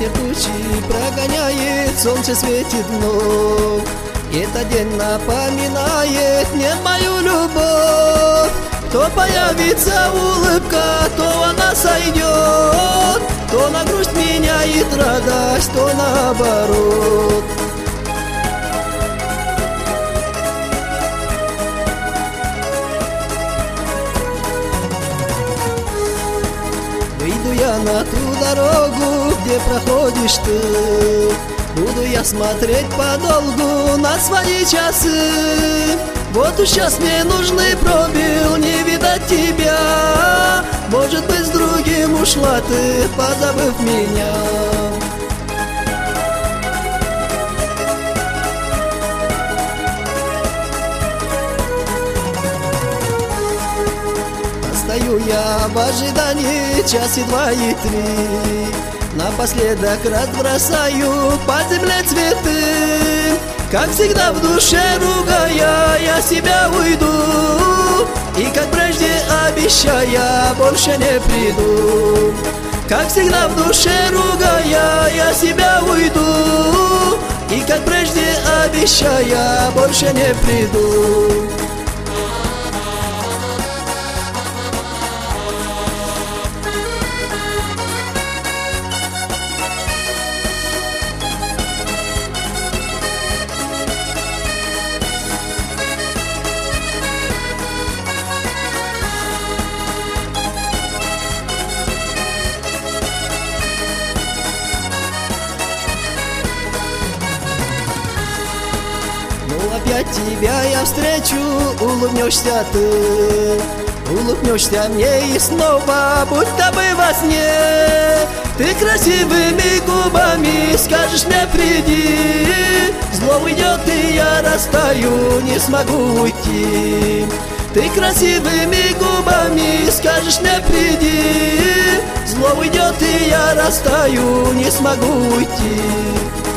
Ветер тучи прогоняет, солнце светит вновь. Этот день напоминает мне мою любовь. То появится улыбка, то она сойдет, то на грусть меняет радость, то наоборот. Выйду я на ту дорогу, где проходишь ты. Буду я смотреть подолгу на свои часы. Вот уж сейчас мне нужный пробил, не видать тебя. Может быть, с другим ушла ты, позабыв меня. Стою я в ожидании час и два и три. Напоследок разбросаю по земле цветы. Как всегда в душе ругая, я себя уйду. И как прежде обещая, больше не приду. Как всегда в душе ругая, я себя уйду. И как прежде обещая, больше не приду. Опять тебя я встречу, улыбнешься ты. Улыбнешься мне и снова, будто бы во сне. Ты красивыми губами скажешь мне приди. Зло уйдет и я растаю, не смогу уйти. Ты красивыми губами скажешь мне приди. Зло уйдет и я растаю, не смогу уйти.